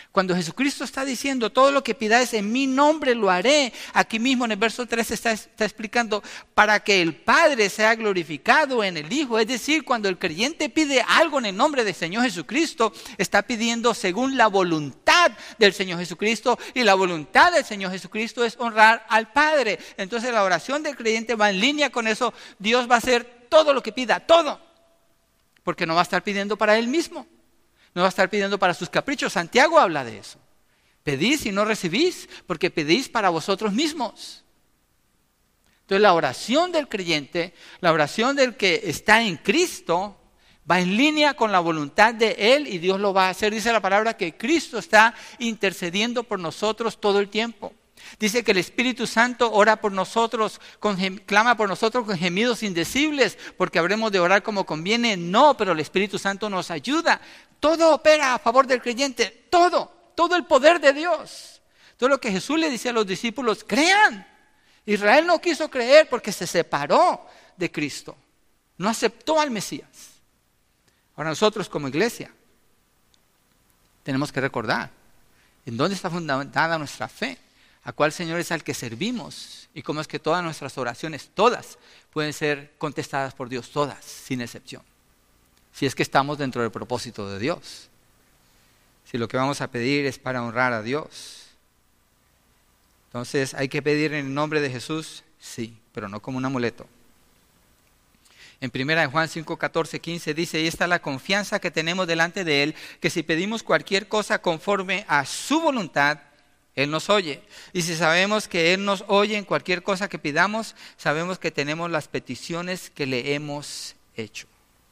Cuando Jesucristo está diciendo, todo lo que pidáis en mi nombre lo haré, aquí mismo en el verso 3 está explicando, para que el Padre sea glorificado en el Hijo. Es decir, cuando el creyente pide algo en el nombre del Señor Jesucristo, está pidiendo según la voluntad del Señor Jesucristo, y la voluntad del Señor Jesucristo es honrar al Padre. Entonces la oración del creyente va en línea con eso. Dios va a hacer todo lo que pida, todo, porque no va a estar pidiendo para Él mismo. No va a estar pidiendo para sus caprichos. Santiago habla de eso. Pedís y no recibís, porque pedís para vosotros mismos. Entonces la oración del creyente, la oración del que está en Cristo, va en línea con la voluntad de Él, y Dios lo va a hacer. Dice la palabra que Cristo está intercediendo por nosotros todo el tiempo. Dice que el Espíritu Santo ora por nosotros, clama por nosotros con gemidos indecibles, porque habremos de orar como conviene. No, pero el Espíritu Santo nos ayuda. Todo opera a favor del creyente, todo el poder de Dios. Todo lo que Jesús le dice a los discípulos, crean. Israel no quiso creer porque se separó de Cristo, no aceptó al Mesías. Ahora nosotros como iglesia tenemos que recordar en dónde está fundamentada nuestra fe. A cuál Señor es al que servimos, y cómo es que todas nuestras oraciones, todas, pueden ser contestadas por Dios, todas, sin excepción. Si es que estamos dentro del propósito de Dios. Si lo que vamos a pedir es para honrar a Dios. Entonces, ¿hay que pedir en el nombre de Jesús? Sí, pero no como un amuleto. En 1 Juan 5, 14, 15 dice, y esta es la confianza que tenemos delante de Él, que si pedimos cualquier cosa conforme a su voluntad, Él nos oye. Y si sabemos que Él nos oye en cualquier cosa que pidamos, sabemos que tenemos las peticiones que le hemos hecho.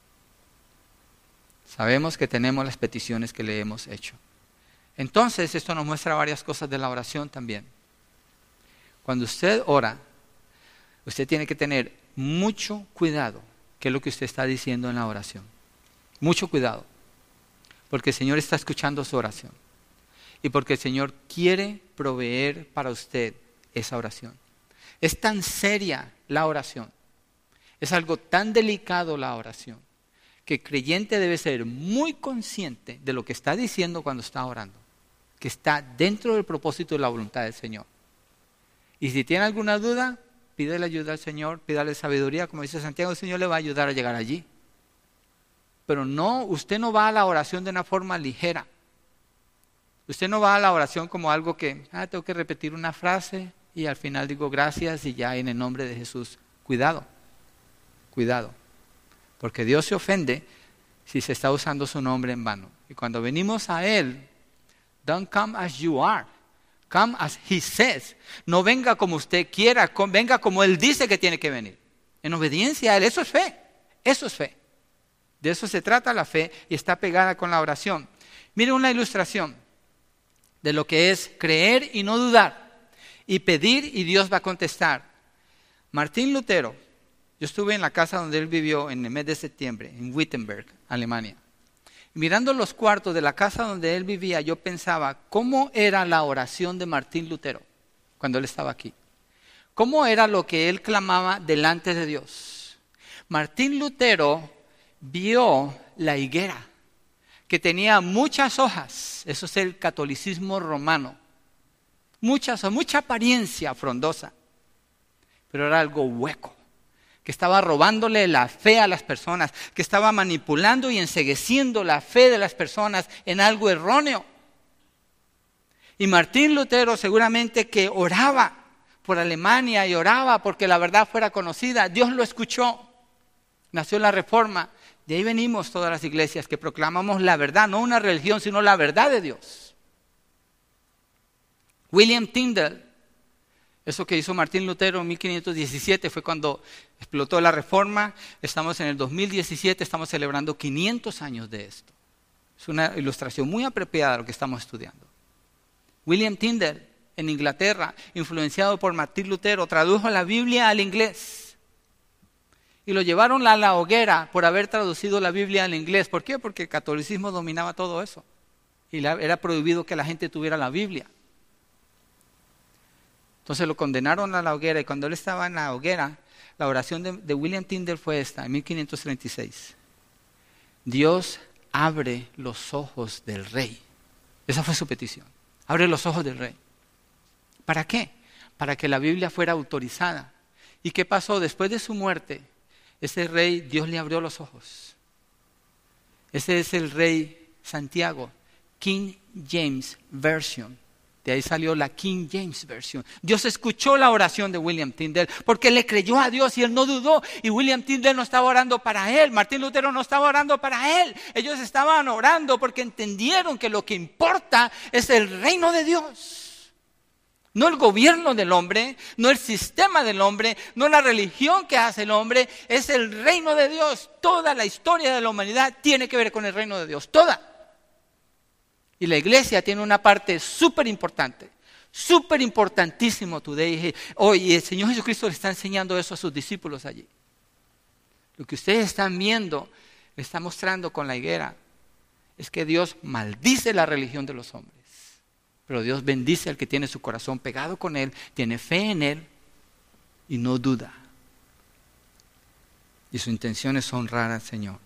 Sabemos que tenemos las peticiones que le hemos hecho. Entonces, esto nos muestra varias cosas de la oración también. Cuando usted ora, usted tiene que tener mucho cuidado qué es lo que usted está diciendo en la oración. Mucho cuidado, porque el Señor está escuchando su oración. Y porque el Señor quiere proveer para usted esa oración. Es tan seria la oración, es algo tan delicado la oración, que el creyente debe ser muy consciente de lo que está diciendo cuando está orando, que está dentro del propósito y la voluntad del Señor. Y si tiene alguna duda, pídele ayuda al Señor, pídale sabiduría, como dice Santiago, el Señor le va a ayudar a llegar allí. Pero no, usted no va a la oración de una forma ligera. Usted no va a la oración como algo que, tengo que repetir una frase y al final digo gracias y ya en el nombre de Jesús. Cuidado, cuidado. Porque Dios se ofende si se está usando su nombre en vano. Y cuando venimos a Él, don't come as you are, come as He says. No venga como usted quiera, venga como Él dice que tiene que venir. En obediencia a Él, eso es fe, eso es fe. De eso se trata la fe y está pegada con la oración. Mire una ilustración de lo que es creer y no dudar, y pedir y Dios va a contestar. Martín Lutero, yo estuve en la casa donde él vivió en el mes de septiembre, en Wittenberg, Alemania. Y mirando los cuartos de la casa donde él vivía, yo pensaba, ¿cómo era la oración de Martín Lutero cuando él estaba aquí? ¿Cómo era lo que él clamaba delante de Dios? Martín Lutero vio la higuera, que tenía muchas hojas, eso es el catolicismo romano, mucha apariencia frondosa, pero era algo hueco, que estaba robándole la fe a las personas, que estaba manipulando y encegueciendo la fe de las personas en algo erróneo. Y Martín Lutero seguramente que oraba por Alemania y oraba porque la verdad fuera conocida, Dios lo escuchó, nació la Reforma. De ahí venimos todas las iglesias que proclamamos la verdad, no una religión, sino la verdad de Dios. William Tyndale, eso que hizo Martín Lutero en 1517 fue cuando explotó la Reforma. Estamos en el 2017, estamos celebrando 500 años de esto. Es una ilustración muy apropiada de lo que estamos estudiando. William Tyndale, en Inglaterra, influenciado por Martín Lutero, tradujo la Biblia al inglés. Y lo llevaron a la hoguera por haber traducido la Biblia al inglés. ¿Por qué? Porque el catolicismo dominaba todo eso. Y era prohibido que la gente tuviera la Biblia. Entonces lo condenaron a la hoguera. Y cuando él estaba en la hoguera, la oración de William Tyndale fue esta, en 1536. Dios abre los ojos del rey Esa fue su petición. Abre los ojos del rey. ¿Para qué? Para que la Biblia fuera autorizada. ¿Y qué pasó? Después de su muerte, ese rey, Dios le abrió los ojos. Ese es el rey Santiago, King James Version. De ahí salió la King James Version. Dios escuchó la oración de William Tyndale porque él le creyó a Dios y él no dudó. Y William Tyndale no estaba orando para él. Martín Lutero no estaba orando para él. Ellos estaban orando porque entendieron que lo que importa es el reino de Dios. No el gobierno del hombre, no el sistema del hombre, no la religión que hace el hombre. Es el reino de Dios. Toda la historia de la humanidad tiene que ver con el reino de Dios. Toda. Y la iglesia tiene una parte súper importante, súper importantísimo today. Hoy el Señor Jesucristo le está enseñando eso a sus discípulos allí. Lo que ustedes están viendo, le está mostrando con la higuera, es que Dios maldice la religión de los hombres. Pero Dios bendice al que tiene su corazón pegado con Él, tiene fe en Él y no duda. Y su intención es honrar al Señor.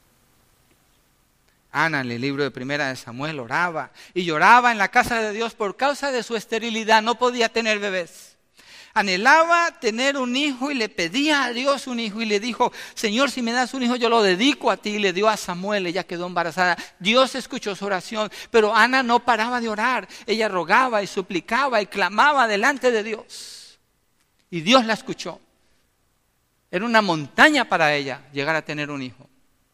Ana, en el libro de Primera de Samuel, oraba y lloraba en la casa de Dios por causa de su esterilidad. No podía tener bebés. Anhelaba tener un hijo y le pedía a Dios un hijo y le dijo, Señor, si me das un hijo yo lo dedico a ti. Y le dio a Samuel, ella quedó embarazada. Dios escuchó su oración, pero Ana no paraba de orar. Ella rogaba y suplicaba y clamaba delante de Dios. Y Dios la escuchó. Era una montaña para ella llegar a tener un hijo.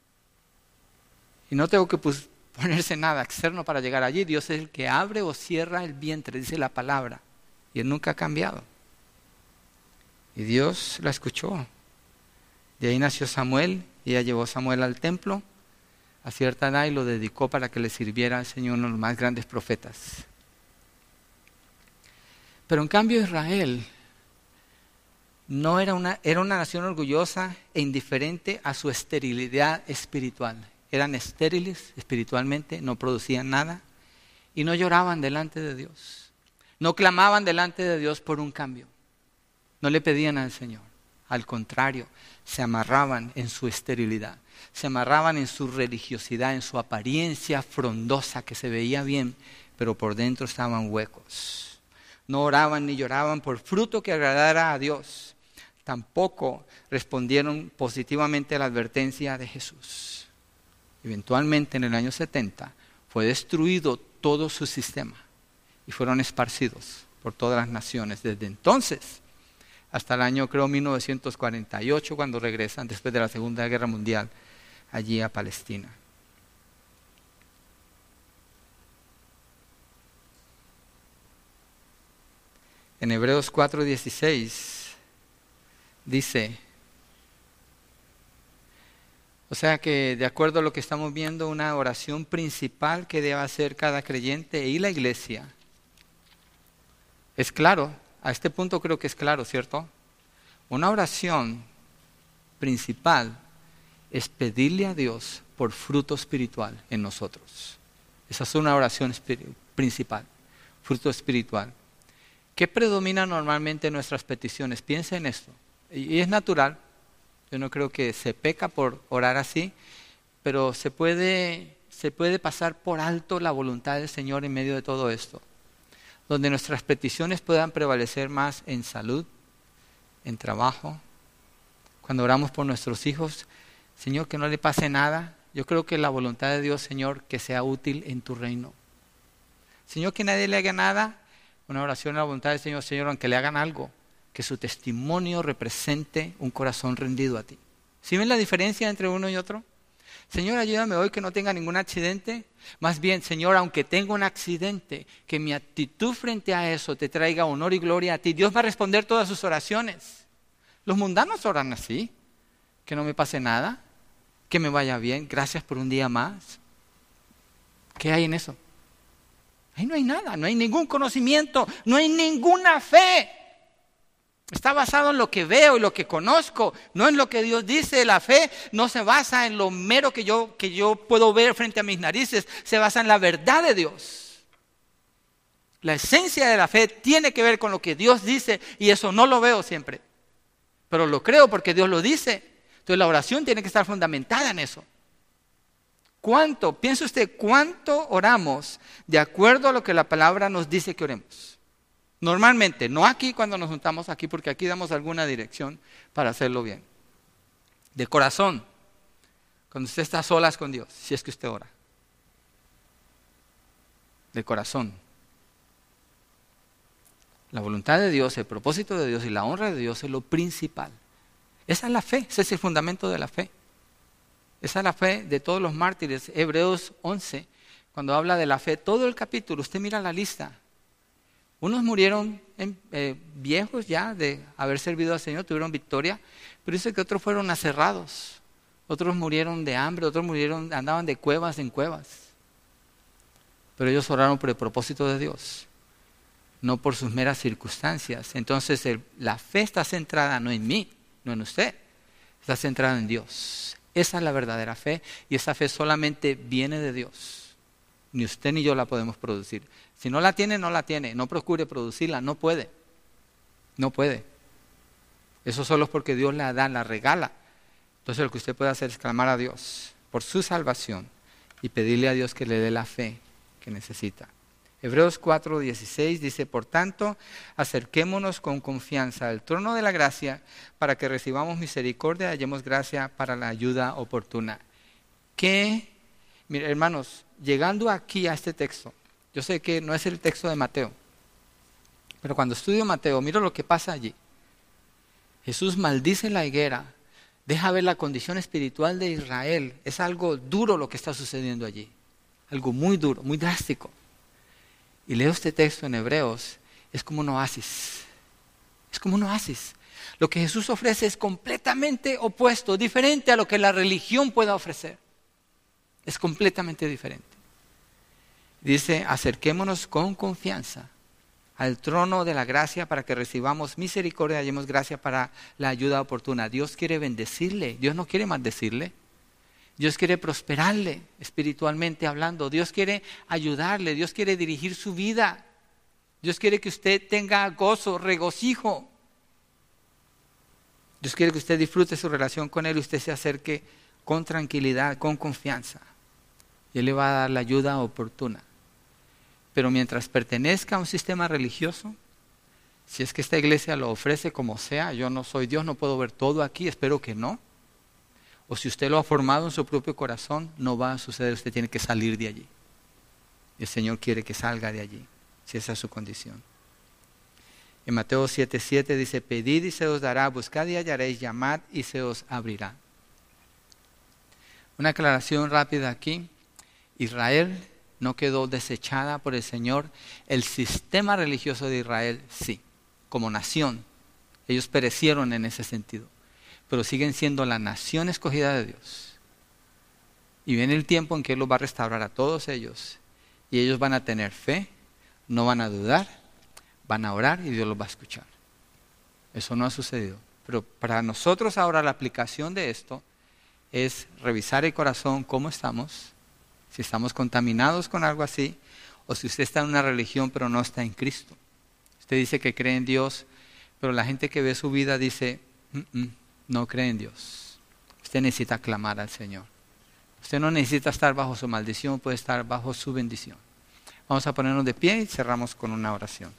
Y no tengo que ponerse nada externo para llegar allí. Dios es el que abre o cierra el vientre, dice la palabra. Y Él nunca ha cambiado. Y Dios la escuchó. De ahí nació Samuel y ella llevó a Samuel al templo a cierta edad y lo dedicó para que le sirviera al Señor, uno de los más grandes profetas. Pero en cambio Israel no era una nación orgullosa e indiferente a su esterilidad espiritual. Eran estériles espiritualmente, no producían nada y no lloraban delante de Dios. No clamaban delante de Dios por un cambio. No le pedían al Señor. Al contrario, se amarraban en su esterilidad. Se amarraban en su religiosidad, en su apariencia frondosa que se veía bien, pero por dentro estaban huecos. No oraban ni lloraban por fruto que agradara a Dios. Tampoco respondieron positivamente a la advertencia de Jesús. Eventualmente en el año 70 fue destruido todo su sistema y fueron esparcidos por todas las naciones. Desde entonces hasta el año creo 1948 cuando regresan después de la Segunda Guerra Mundial allí a Palestina. En Hebreos 4:16 dice, o sea que de acuerdo a lo que estamos viendo, una oración principal que debe hacer cada creyente y la iglesia. Es claro, a este punto creo que es claro, ¿cierto? Una oración principal es pedirle a Dios por fruto espiritual en nosotros. Esa es una oración principal, fruto espiritual. ¿Qué predomina normalmente en nuestras peticiones? Piensa en esto, y es natural. Yo no creo que se peca por orar así, pero se puede pasar por alto la voluntad del Señor en medio de todo esto. Donde nuestras peticiones puedan prevalecer más en salud, en trabajo. Cuando oramos por nuestros hijos, Señor, que no le pase nada. Yo creo que la voluntad de Dios, Señor, que sea útil en tu reino. Señor, que nadie le haga nada. Una oración a la voluntad del Señor, Señor, aunque le hagan algo, que su testimonio represente un corazón rendido a ti. ¿Sí ven la diferencia entre uno y otro? Señor, ayúdame hoy que no tenga ningún accidente. Más bien, Señor, aunque tenga un accidente, que mi actitud frente a eso te traiga honor y gloria a ti. Dios va a responder todas sus oraciones. Los mundanos oran así. Que no me pase nada, que me vaya bien, gracias por un día más. ¿Qué hay en eso? Ahí no hay nada, no hay ningún conocimiento, no hay ninguna fe. Está basado en lo que veo y lo que conozco, no en lo que Dios dice. La fe no se basa en lo mero que yo puedo ver frente a mis narices, se basa en la verdad de Dios. La esencia de la fe tiene que ver con lo que Dios dice y eso no lo veo siempre. Pero lo creo porque Dios lo dice. Entonces la oración tiene que estar fundamentada en eso. ¿Cuánto? Piense usted, ¿cuánto oramos de acuerdo a lo que la palabra nos dice que oremos? Normalmente, no aquí cuando nos juntamos aquí, porque aquí damos alguna dirección para hacerlo bien. De corazón, cuando usted está a solas con Dios, si es que usted ora. De corazón. La voluntad de Dios, el propósito de Dios y la honra de Dios es lo principal. Esa es la fe, ese es el fundamento de la fe. Esa es la fe de todos los mártires. Hebreos 11, cuando habla de la fe, todo el capítulo, usted mira la lista. Unos murieron viejos ya de haber servido al Señor, tuvieron victoria, pero dice que otros fueron aserrados, otros murieron de hambre, otros andaban de cuevas en cuevas. Pero ellos oraron por el propósito de Dios, no por sus meras circunstancias. Entonces la fe está centrada no en mí, no en usted, está centrada en Dios. Esa es la verdadera fe y esa fe solamente viene de Dios. Ni usted ni yo la podemos producir. Si no la tiene, no la tiene. No procure producirla, no puede. No puede. Eso solo es porque Dios la da, la regala. Entonces lo que usted puede hacer es clamar a Dios por su salvación y pedirle a Dios que le dé la fe que necesita. Hebreos 4:16 dice, por tanto, acerquémonos con confianza al trono de la gracia para que recibamos misericordia y hallemos gracia para la ayuda oportuna. Mire, hermanos, llegando aquí a este texto, yo sé que no es el texto de Mateo, pero cuando estudio Mateo, miro lo que pasa allí. Jesús maldice la higuera, deja ver la condición espiritual de Israel. Es algo duro lo que está sucediendo allí, algo muy duro, muy drástico. Y leo este texto en Hebreos, es como un oasis. Es como un oasis. Lo que Jesús ofrece es completamente opuesto, diferente a lo que la religión pueda ofrecer. Es completamente diferente. Dice, acerquémonos con confianza al trono de la gracia para que recibamos misericordia y hallemos gracia para la ayuda oportuna. Dios quiere bendecirle, Dios no quiere maldecirle. Dios quiere prosperarle espiritualmente hablando. Dios quiere ayudarle. Dios quiere dirigir su vida. Dios quiere que usted tenga gozo, regocijo. Dios quiere que usted disfrute su relación con Él y usted se acerque con tranquilidad, con confianza. Y Él le va a dar la ayuda oportuna. Pero mientras pertenezca a un sistema religioso, si es que esta iglesia lo ofrece como sea, yo no soy Dios, no puedo ver todo aquí, espero que no. O si usted lo ha formado en su propio corazón, no va a suceder, usted tiene que salir de allí. Y el Señor quiere que salga de allí, si esa es su condición. En Mateo 7:7 dice, pedid y se os dará, buscad y hallaréis, llamad y se os abrirá. Una aclaración rápida aquí. Israel no quedó desechada por el Señor. El sistema religioso de Israel sí, como nación. Ellos perecieron en ese sentido. Pero siguen siendo la nación escogida de Dios. Y viene el tiempo en que Él los va a restaurar a todos ellos. Y ellos van a tener fe, no van a dudar, van a orar y Dios los va a escuchar. Eso no ha sucedido. Pero para nosotros ahora la aplicación de esto es revisar el corazón, cómo estamos, si estamos contaminados con algo así, o si usted está en una religión pero no está en Cristo. Usted dice que cree en Dios, pero la gente que ve su vida dice, no cree en Dios. Usted necesita clamar al Señor. Usted no necesita estar bajo su maldición, puede estar bajo su bendición. Vamos a ponernos de pie y cerramos con una oración.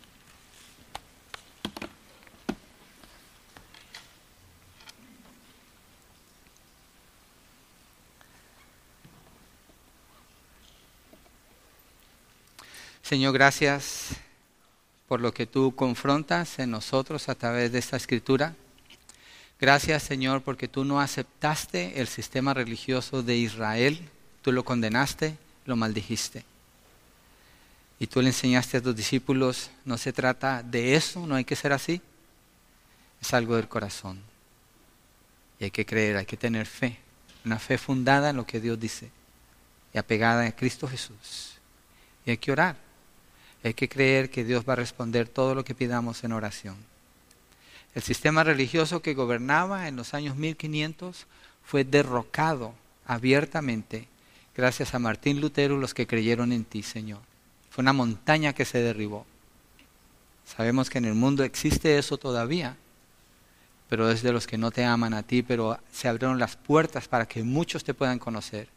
Señor, gracias por lo que tú confrontas en nosotros a través de esta escritura. Gracias, Señor, porque tú no aceptaste el sistema religioso de Israel. Tú lo condenaste, lo maldijiste. Y tú le enseñaste a tus discípulos, no se trata de eso, no hay que ser así. Es algo del corazón. Y hay que creer, hay que tener fe. Una fe fundada en lo que Dios dice. Y apegada a Cristo Jesús. Y hay que orar. Hay que creer que Dios va a responder todo lo que pidamos en oración. El sistema religioso que gobernaba en los años 1500 fue derrocado abiertamente gracias a Martín Lutero y los que creyeron en ti, Señor. Fue una montaña que se derribó. Sabemos que en el mundo existe eso todavía, pero es de los que no te aman a ti, pero se abrieron las puertas para que muchos te puedan conocer,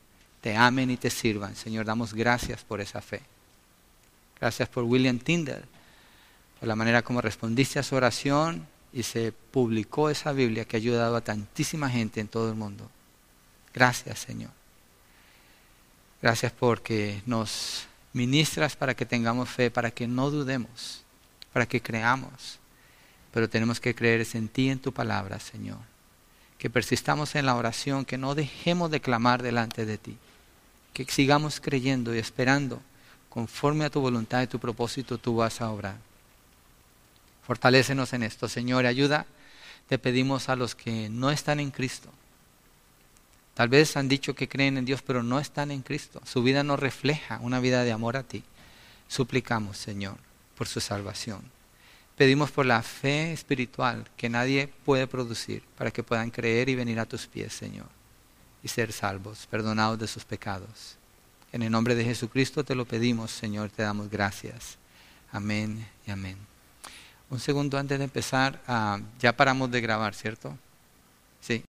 te amen y te sirvan. Señor, damos gracias por esa fe. Gracias por William Tyndale, por la manera como respondiste a su oración y se publicó esa Biblia que ha ayudado a tantísima gente en todo el mundo. Gracias, Señor. Gracias porque nos ministras para que tengamos fe, para que no dudemos, para que creamos. Pero tenemos que creer en ti y en tu palabra, Señor. Que persistamos en la oración, que no dejemos de clamar delante de ti. Que sigamos creyendo y esperando, conforme a tu voluntad y tu propósito, tú vas a obrar. Fortalécenos en esto, Señor. Ayuda, te pedimos a los que no están en Cristo. Tal vez han dicho que creen en Dios, pero no están en Cristo. Su vida no refleja una vida de amor a ti. Suplicamos, Señor, por su salvación. Pedimos por la fe espiritual que nadie puede producir para que puedan creer y venir a tus pies, Señor, y ser salvos, perdonados de sus pecados. En el nombre de Jesucristo te lo pedimos, Señor, te damos gracias. Amén y amén. Un segundo antes de empezar, ya paramos de grabar, ¿cierto? Sí.